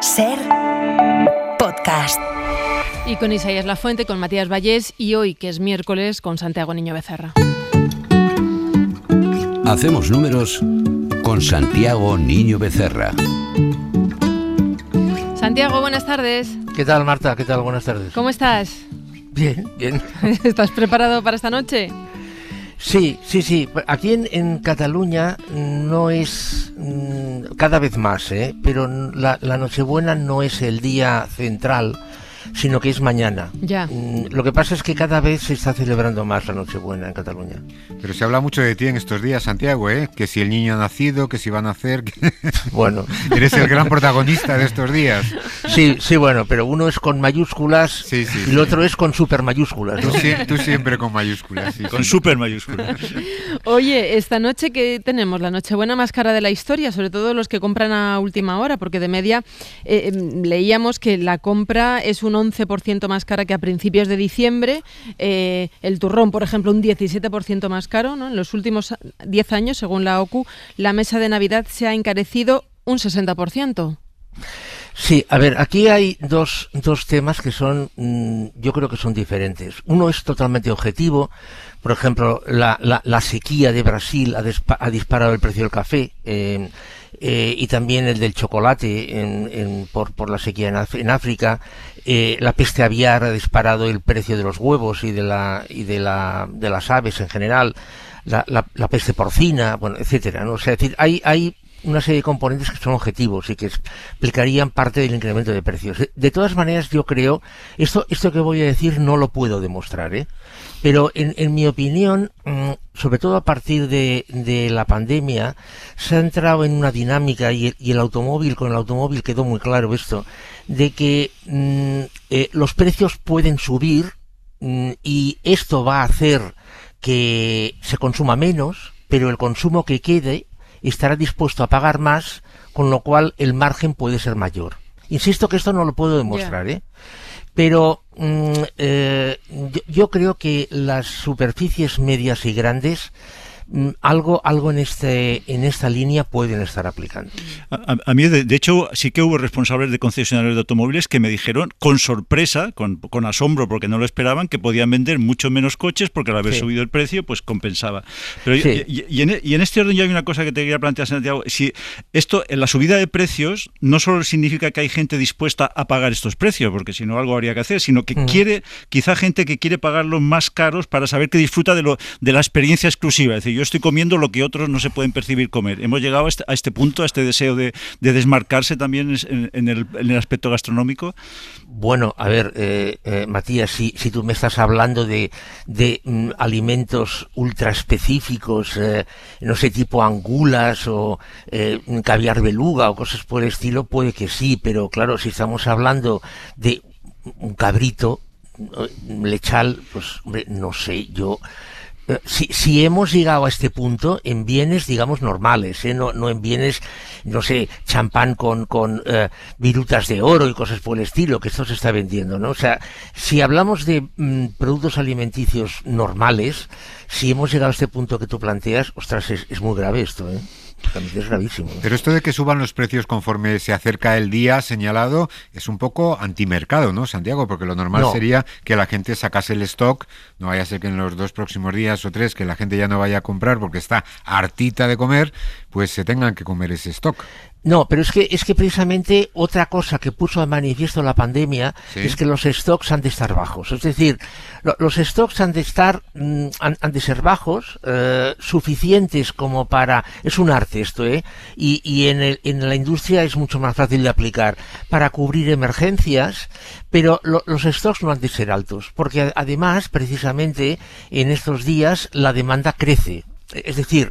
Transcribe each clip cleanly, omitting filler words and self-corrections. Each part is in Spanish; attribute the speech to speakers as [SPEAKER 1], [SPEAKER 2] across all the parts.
[SPEAKER 1] SER Podcast.
[SPEAKER 2] Y con Isaías Lafuente, con Matías Vallés y hoy, que es miércoles, con Santiago Niño Becerra.
[SPEAKER 3] Hacemos números con Santiago Niño Becerra.
[SPEAKER 2] Santiago, buenas tardes.
[SPEAKER 4] ¿Qué tal, Marta? ¿Qué tal? Buenas tardes.
[SPEAKER 2] ¿Cómo estás?
[SPEAKER 4] Bien, bien.
[SPEAKER 2] ¿Estás preparado para esta noche?
[SPEAKER 4] Sí. Aquí en Cataluña no es cada vez más, pero la Nochebuena no es el día central, sino que es mañana.
[SPEAKER 2] Ya.
[SPEAKER 4] Lo que pasa es que cada vez se está celebrando más la Nochebuena en Cataluña.
[SPEAKER 5] Pero se habla mucho de ti en estos días, Santiago, que si el niño ha nacido, que si va a nacer...
[SPEAKER 4] Bueno.
[SPEAKER 5] Eres el gran protagonista de estos días.
[SPEAKER 4] Sí, bueno, pero uno es con mayúsculas y el otro es con super mayúsculas, ¿no?
[SPEAKER 5] Tú siempre con mayúsculas. Sí,
[SPEAKER 6] con super mayúsculas.
[SPEAKER 2] Oye, esta noche que tenemos la Nochebuena más cara de la historia, sobre todo los que compran a última hora, porque de media leíamos que la compra es un 11% más cara que a principios de diciembre, el turrón, por ejemplo, un 17% más caro, ¿no? En los últimos 10 años, según la OCU, la mesa de Navidad se ha encarecido un 60%.
[SPEAKER 4] Sí, a ver, aquí hay dos temas que son, yo creo que son diferentes. Uno es totalmente objetivo. Por ejemplo, la sequía de Brasil ha disparado el precio del café, y también el del chocolate por la sequía en África. La peste aviar ha disparado el precio de los huevos y de las aves en general. La peste porcina, bueno, etcétera, ¿no? O sea, es decir, hay una serie de componentes que son objetivos y que explicarían parte del incremento de precios. De todas maneras, yo creo, esto que voy a decir no lo puedo demostrar, pero en mi opinión, sobre todo a partir de la pandemia, se ha entrado en una dinámica y con el automóvil quedó muy claro esto, de que los precios pueden subir y esto va a hacer que se consuma menos, pero el consumo que quede estará dispuesto a pagar más, con lo cual el margen puede ser mayor. Insisto que esto no lo puedo demostrar, pero yo creo que las superficies medias y grandes algo en esta línea pueden estar aplicando.
[SPEAKER 6] A mí, de hecho, sí que hubo responsables de concesionarios de automóviles que me dijeron, con sorpresa, con asombro, porque no lo esperaban, que podían vender mucho menos coches porque al haber subido el precio, pues compensaba. Pero y en este orden ya hay una cosa que te quería plantear, Santiago. Si esto, en la subida de precios, no solo significa que hay gente dispuesta a pagar estos precios, porque si no algo habría que hacer, sino que quizá gente que quiere pagarlos más caros para saber que disfruta de la experiencia exclusiva. Es decir, yo estoy comiendo lo que otros no se pueden percibir comer. Hemos llegado a este punto, a este deseo de desmarcarse también en el aspecto gastronómico.
[SPEAKER 4] Bueno, a ver, Matías, si tú me estás hablando de alimentos ultra específicos, no sé, tipo angulas o caviar beluga o cosas por el estilo, puede que sí, pero claro, si estamos hablando de un cabrito lechal, pues hombre, no sé, yo... Si hemos llegado a este punto en bienes, digamos, normales, no en bienes, no sé, champán con virutas de oro y cosas por el estilo, que esto se está vendiendo, ¿no? O sea, si hablamos de productos alimenticios normales, si hemos llegado a este punto que tú planteas, ostras, es muy grave esto, Es gravísimo.
[SPEAKER 5] Pero esto de que suban los precios conforme se acerca el día señalado es un poco antimercado, ¿no, Santiago? Porque lo normal sería que la gente sacase el stock, no vaya a ser que en los 2 próximos días o 3 que la gente ya no vaya a comprar porque está hartita de comer, pues se tengan que comer ese stock.
[SPEAKER 4] No, pero es que precisamente otra cosa que puso de manifiesto la pandemia es que los stocks han de estar bajos. Es decir, los stocks han de ser bajos, suficientes como para... Es un arte esto, y en la industria es mucho más fácil de aplicar para cubrir emergencias, pero los stocks no han de ser altos, porque además, precisamente, en estos días la demanda crece. Es decir...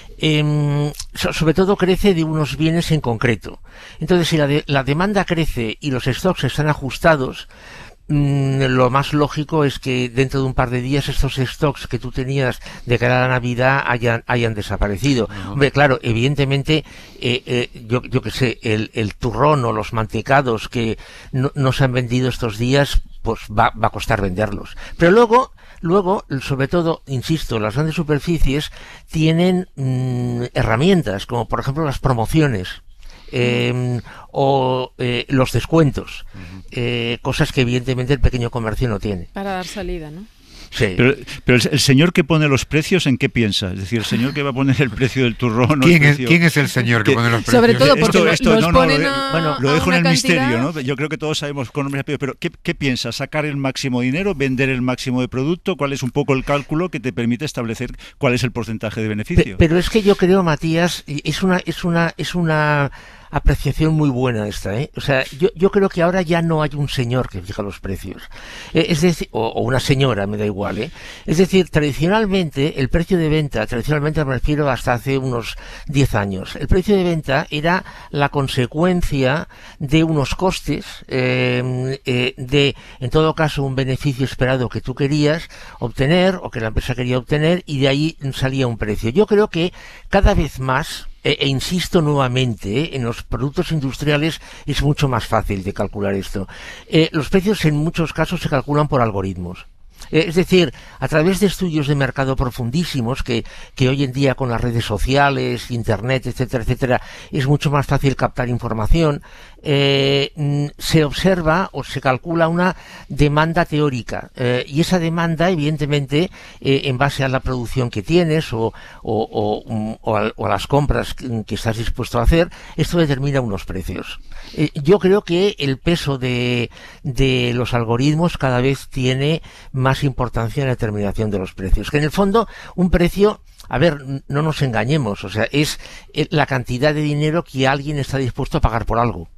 [SPEAKER 4] sobre todo crece de unos bienes en concreto. Entonces, si la demanda crece y los stocks están ajustados, lo más lógico es que dentro de un par de días estos stocks que tú tenías de cara a la Navidad hayan desaparecido. Hombre, claro, evidentemente, yo que sé, el turrón o los mantecados que no se han vendido estos días, pues va a costar venderlos. Pero luego, sobre todo, insisto, las grandes superficies tienen herramientas, como por ejemplo las promociones. o los descuentos, cosas que evidentemente el pequeño comercio no tiene.
[SPEAKER 2] Para dar salida, ¿no?
[SPEAKER 4] Sí.
[SPEAKER 6] Pero el señor que pone los precios, ¿en qué piensa? Es decir, el señor que va a poner el precio del turrón...
[SPEAKER 5] ¿Quién es el señor que pone los precios?
[SPEAKER 2] Sobre todo porque los ponen
[SPEAKER 6] lo dejo en el
[SPEAKER 2] cantidad.
[SPEAKER 6] misterio, ¿no? Yo creo que todos sabemos con nombres y apellidos, pero ¿qué piensa? ¿Sacar el máximo dinero? ¿Vender el máximo de producto? ¿Cuál es un poco el cálculo que te permite establecer cuál es el porcentaje de beneficio?
[SPEAKER 4] Pero es que yo creo, Matías, es una apreciación muy buena esta, ¿eh? O sea, yo creo que ahora ya no hay un señor que fija los precios. Es decir, o una señora, me da igual, ¿eh? Es decir, tradicionalmente, el precio de venta, tradicionalmente me refiero hasta hace unos 10 años, el precio de venta era la consecuencia de unos costes, de, en todo caso, un beneficio esperado que tú querías obtener, o que la empresa quería obtener, y de ahí salía un precio. Yo creo que cada vez más, e insisto nuevamente, en los productos industriales es mucho más fácil de calcular esto. Los precios en muchos casos se calculan por algoritmos. Es decir, a través de estudios de mercado profundísimos que hoy en día con las redes sociales, internet, etcétera, etcétera, es mucho más fácil captar información, se observa o se calcula una demanda teórica, y esa demanda, evidentemente, en base a la producción que tienes o a las compras que estás dispuesto a hacer, esto determina unos precios. Yo creo que el peso de los algoritmos cada vez tiene más importancia en la determinación de los precios. Que en el fondo, un precio, a ver, no nos engañemos, o sea, es la cantidad de dinero que alguien está dispuesto a pagar por algo.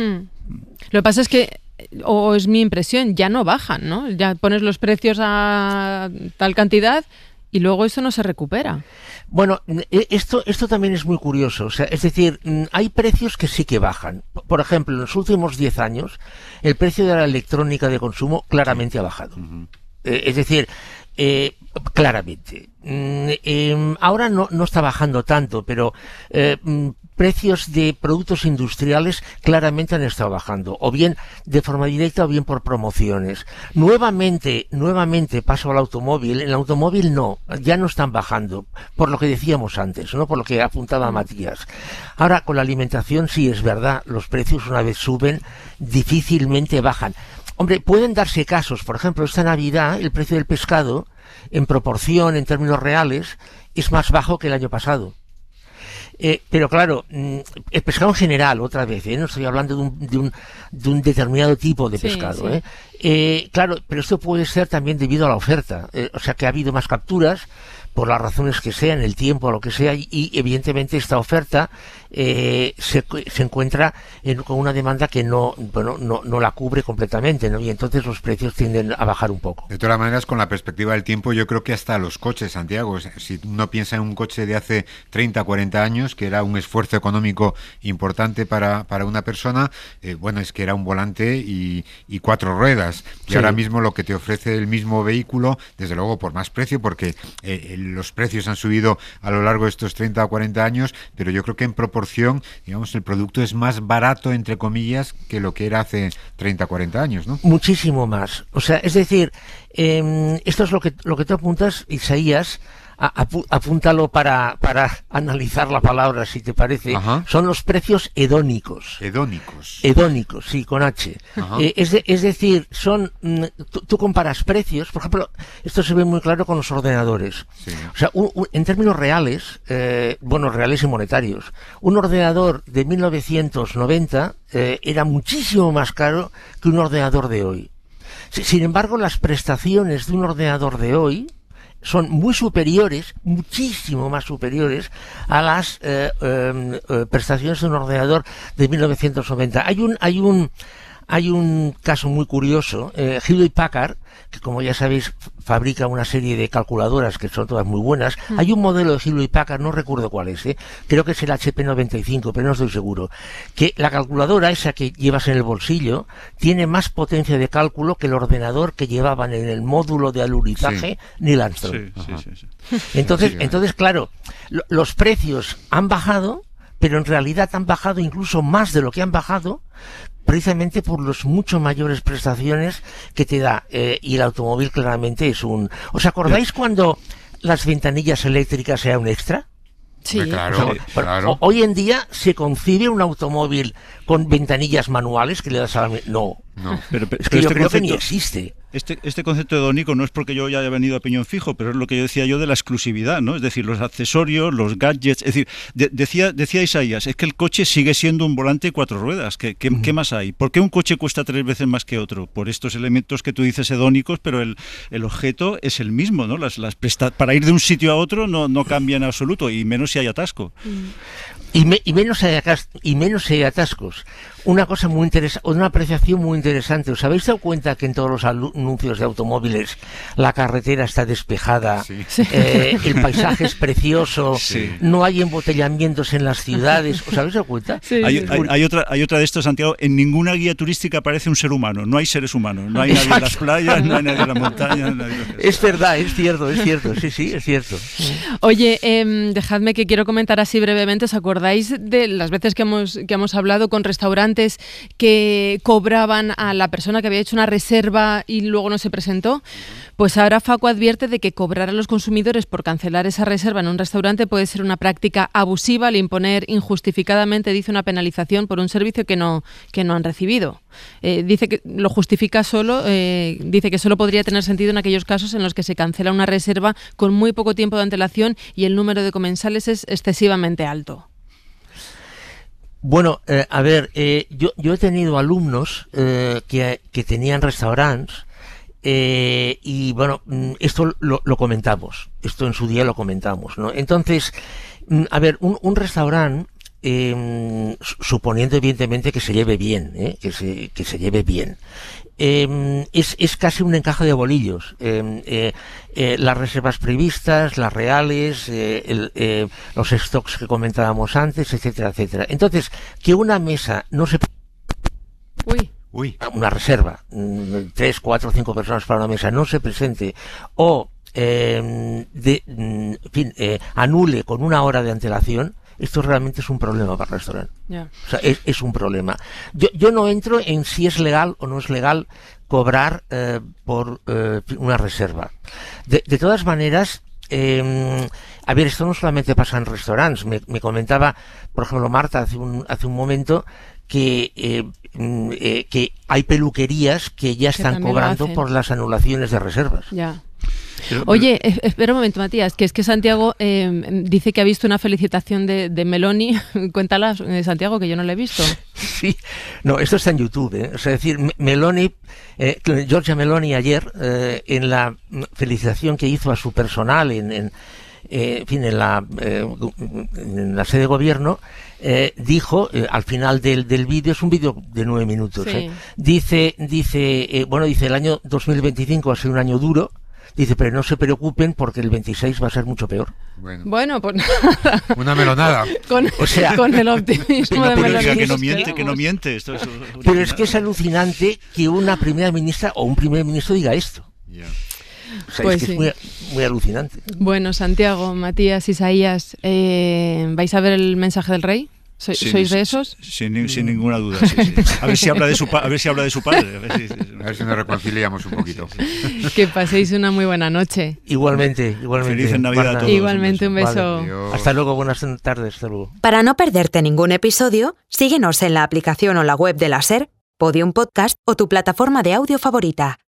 [SPEAKER 2] Lo que pasa es que, o es mi impresión, ya no bajan, ¿no? Ya pones los precios a tal cantidad y luego eso no se recupera.
[SPEAKER 4] Bueno, esto también es muy curioso. O sea, es decir, hay precios que sí que bajan. Por ejemplo, en los últimos 10 años, el precio de la electrónica de consumo claramente ha bajado. Es decir, claramente. Ahora no está bajando tanto, pero precios de productos industriales claramente han estado bajando, o bien de forma directa o bien por promociones. Nuevamente paso al automóvil. En el automóvil ya no están bajando, por lo que decíamos antes, ¿no? Por lo que apuntaba Matías. Ahora, con la alimentación sí es verdad, los precios una vez suben, difícilmente bajan. Hombre, pueden darse casos, por ejemplo, esta Navidad el precio del pescado, en proporción, en términos reales, es más bajo que el año pasado. Pero claro, el pescado en general, otra vez, no estoy hablando de un determinado tipo de pescado. Sí. Claro, pero esto puede ser también debido a la oferta. O sea, que ha habido más capturas, por las razones que sean, el tiempo, o lo que sea, y evidentemente esta oferta se encuentra con una demanda que no la cubre completamente, ¿no? Y entonces los precios tienden a bajar un poco.
[SPEAKER 5] De todas maneras, con la perspectiva del tiempo, yo creo que hasta los coches, Santiago, si uno piensa en un coche de hace 30, 40 años, que era un esfuerzo económico importante para una persona, bueno, es que era un volante y 4 ruedas. Y sí, ahora mismo lo que te ofrece el mismo vehículo, desde luego por más precio, porque los precios han subido a lo largo de estos 30 o 40 años, pero yo creo que en proporción, digamos, el producto es más barato, entre comillas, que lo que era hace 30 o 40 años, ¿no?
[SPEAKER 4] Muchísimo más. O sea, es decir, esto es lo que tú apuntas, Isaías. Apúntalo para analizar la palabra, si te parece. Ajá. Son los precios hedónicos. Hedónicos, sí, con H. Es decir, son tú comparas precios, por ejemplo, esto se ve muy claro con los ordenadores. Sí. O sea, en términos reales, reales y monetarios, un ordenador de 1990 era muchísimo más caro que un ordenador de hoy. Sin embargo, las prestaciones de un ordenador de hoy son muy superiores, muchísimo más superiores a las prestaciones de un ordenador de 1990. Hay un caso muy curioso. Hewlett Packard, que como ya sabéis fabrica una serie de calculadoras que son todas muy buenas. Hay un modelo de Hewlett Packard, no recuerdo cuál es, creo que es el HP95, pero no estoy seguro, que la calculadora esa que llevas en el bolsillo tiene más potencia de cálculo que el ordenador que llevaban en el módulo de alunizaje Neil Armstrong. Sí. Entonces, claro, los precios han bajado, pero en realidad han bajado incluso más de lo que han bajado, precisamente por los mucho mayores prestaciones que te da, y el automóvil claramente es un... ¿Os acordáis cuando las ventanillas eléctricas eran un extra?
[SPEAKER 2] Sí,
[SPEAKER 5] claro, claro.
[SPEAKER 4] Hoy en día se concibe un automóvil con ventanillas manuales que le das a la... No.
[SPEAKER 6] Pero
[SPEAKER 4] es que yo creo que ni existe.
[SPEAKER 6] Este concepto de Donico no es porque yo ya haya venido a Peñón Fijo, pero es lo que yo decía yo de la exclusividad, ¿no? Es decir, los accesorios, los gadgets, es decir, decía Isaías, es que el coche sigue siendo un volante de 4 ruedas, ¿qué más hay? ¿Por qué un coche cuesta 3 veces más que otro? Por estos elementos que tú dices hedónicos, pero el objeto es el mismo, ¿no? Para ir de un sitio a otro no cambia en absoluto, y menos si hay atasco.
[SPEAKER 4] Y menos hay atascos. Una cosa muy interesante, una apreciación muy interesante. ¿Os habéis dado cuenta que en todos los anuncios de automóviles la carretera está despejada, el paisaje es precioso, no hay embotellamientos en las ciudades? ¿Os habéis dado cuenta?
[SPEAKER 2] Sí.
[SPEAKER 6] Hay otra de estos, Santiago. En ninguna guía turística aparece un ser humano. No hay seres humanos. No hay nadie en las playas, no hay nadie en la montaña.
[SPEAKER 4] Es verdad, es cierto. Sí, es cierto.
[SPEAKER 2] Oye, dejadme que quiero comentar así brevemente. ¿Os acordáis de las veces que hemos hablado con restaurantes que cobraban a la persona que había hecho una reserva y luego no se presentó? Pues ahora Facu advierte de que cobrar a los consumidores por cancelar esa reserva en un restaurante puede ser una práctica abusiva al imponer injustificadamente, dice, una penalización por un servicio que no han recibido. Dice que lo justifica solo, dice que solo podría tener sentido en aquellos casos en los que se cancela una reserva con muy poco tiempo de antelación y el número de comensales es excesivamente alto.
[SPEAKER 4] Bueno, a ver, yo he tenido alumnos que tenían restaurantes y bueno, esto lo comentamos, esto en su día lo comentamos, ¿no? Entonces, a ver, un restaurante, suponiendo evidentemente que se lleve bien, que se lleve bien, es casi un encaje de bolillos. Las reservas previstas, las reales, los stocks que comentábamos antes, etcétera, etcétera. Entonces, que una mesa no se...
[SPEAKER 5] Uy.
[SPEAKER 4] Una reserva, 3, 4, 5 personas para una mesa, no se presente o anule con 1 hora de antelación, esto realmente es un problema para el restaurante.
[SPEAKER 2] Yeah.
[SPEAKER 4] O sea, es un problema. Yo no entro en si es legal o no es legal cobrar por una reserva. De todas maneras, a ver, esto no solamente pasa en restaurantes. Me comentaba, por ejemplo, Marta hace un momento que hay peluquerías que ya están cobrando por las anulaciones de reservas.
[SPEAKER 2] Ya. Oye, espera un momento, Matías, que es que Santiago dice que ha visto una felicitación de Meloni. Cuéntala, Santiago, que yo no la he visto.
[SPEAKER 4] Sí, no, esto está en YouTube, ¿eh? O sea, es decir, Meloni, Giorgia Meloni ayer, en la felicitación que hizo a su personal en la sede de gobierno, dijo, al final del vídeo, es un vídeo de 9 minutos,
[SPEAKER 2] sí.
[SPEAKER 4] Dice, el año 2025 va a ser un año duro. Dice, pero no se preocupen porque el 26 va a ser mucho peor.
[SPEAKER 2] Bueno, pues nada.
[SPEAKER 5] Una melonada.
[SPEAKER 2] Con el optimismo de Meloni.
[SPEAKER 6] Que no miente. Esto es
[SPEAKER 4] pero es que es alucinante que una primera ministra o un primer ministro diga esto.
[SPEAKER 5] Yeah.
[SPEAKER 4] O sea,
[SPEAKER 2] Pues
[SPEAKER 4] es que es muy alucinante.
[SPEAKER 2] Bueno, Santiago, Matías, Isaías, ¿vais a ver el mensaje del rey? ¿Sois de esos?
[SPEAKER 6] Sin ninguna duda, sí. A ver si habla de su padre. A ver si
[SPEAKER 5] nos reconciliamos un poquito.
[SPEAKER 2] Que paséis una muy buena noche.
[SPEAKER 4] Igualmente.
[SPEAKER 6] Feliz Navidad a todos.
[SPEAKER 2] Igualmente, un beso.
[SPEAKER 4] Vale. Hasta luego, buenas tardes. Hasta luego.
[SPEAKER 1] Para no perderte ningún episodio, síguenos en la aplicación o la web de la SER, Podium Podcast o tu plataforma de audio favorita.